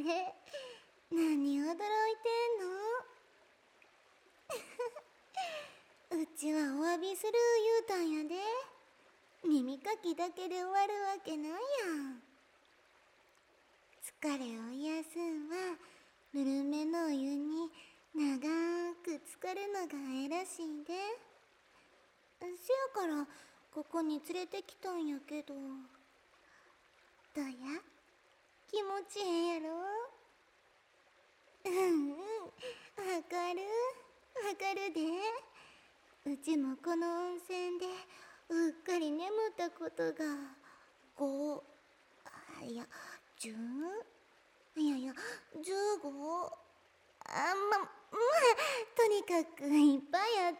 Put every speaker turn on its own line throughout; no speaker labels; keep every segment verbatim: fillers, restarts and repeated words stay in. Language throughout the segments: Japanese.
何驚いてんの？うちはお詫びする言うたんやで。耳かきだけで終わるわけないやん。疲れを癒すんはぬるめのお湯に長く浸かるのがええらしいで。せやからここに連れてきたんやけど。どや？気持ちええやろ？うんうん、わかるわかるで。うちもこの温泉でうっかり眠ったことがご、あいやじゅう、いやいやじゅうご、あままあとにかくいっぱいやった。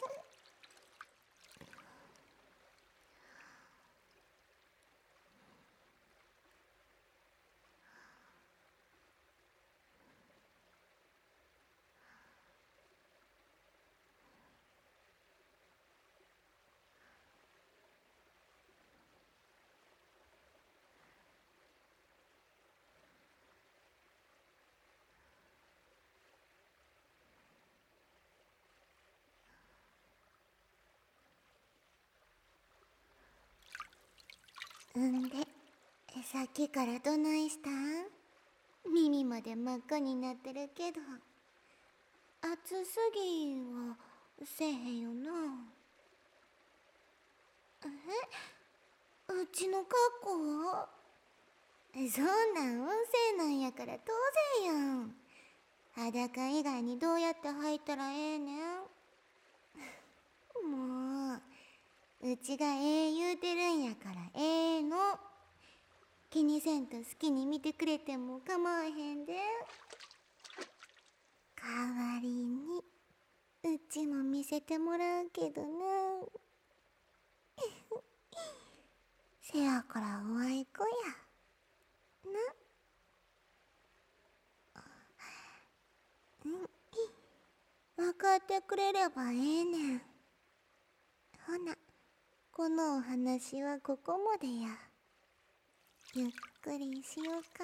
んで、さっきからどないしたん？耳まで真っ赤になってるけど。暑すぎはせえへんよな。え？うちの格好？そんなん温泉なんやから当然やん。裸以外にどうやって入ったらええねん。もう、うちがええ言うてるんやからええの。気にせんと好きに見てくれても構わへんで。代わりにうちも見せてもらうけどな。せやからおあいこやな。分かってくれればええねん。ほな、このお話はここまでや。ゆっくりしようか。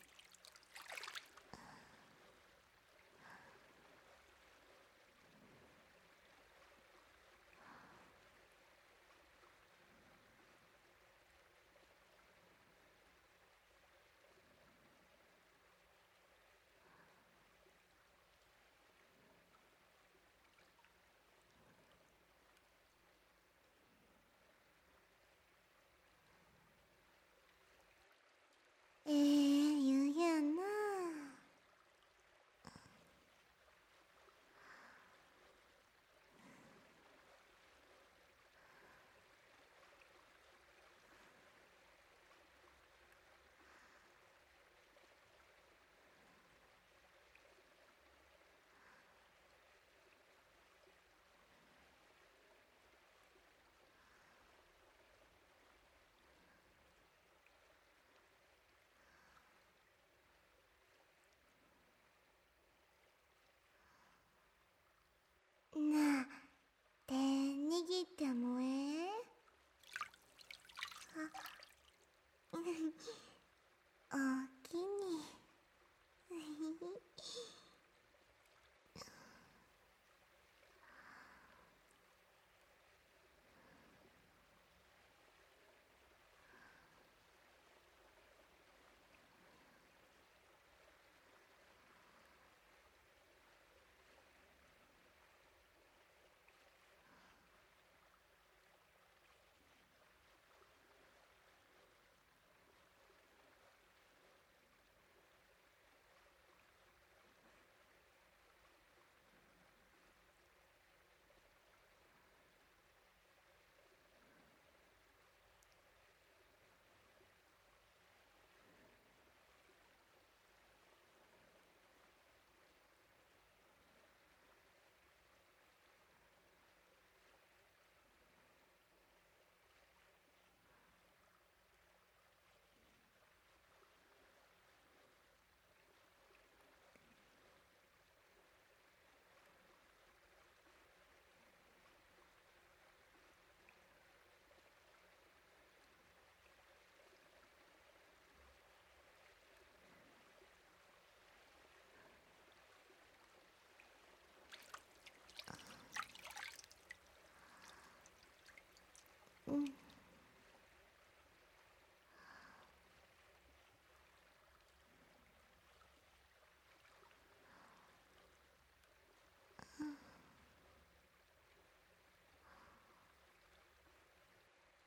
ええ言うやんな。なあ、手握ってもええ？あ、おおきに。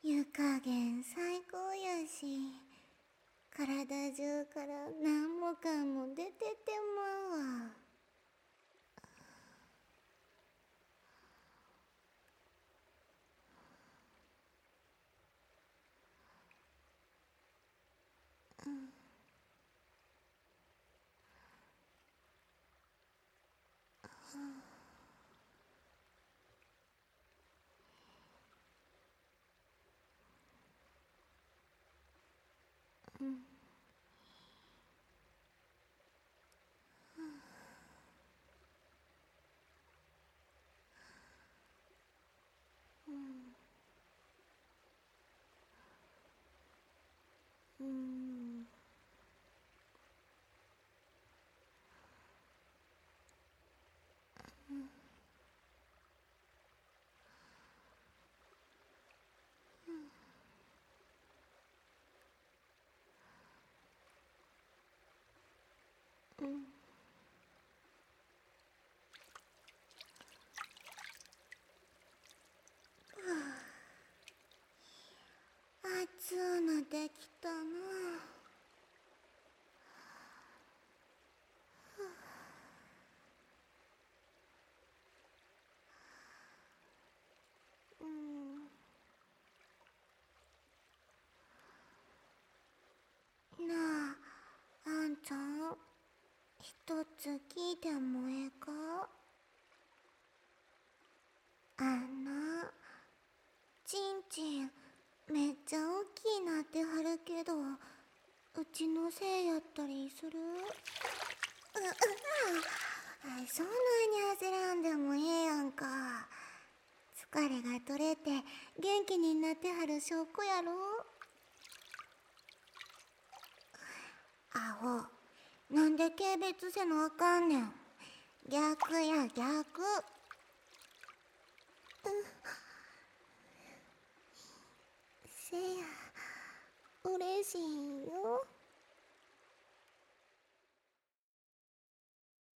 湯加減最高やし、体中から何もかも出ててまうわ。うん。うん。暑うなってきたな。うん。なあ、あんちゃん、一つ聞いてもええか？あんな、ちんちんめっちゃ大きいなってはるけど、うちのせいやったりする？う、うあ、そんなに焦らんでもええやんか。疲れが取れて元気になってはる証拠やろ。アホ、なんで軽蔑せなあかんねん。逆や逆。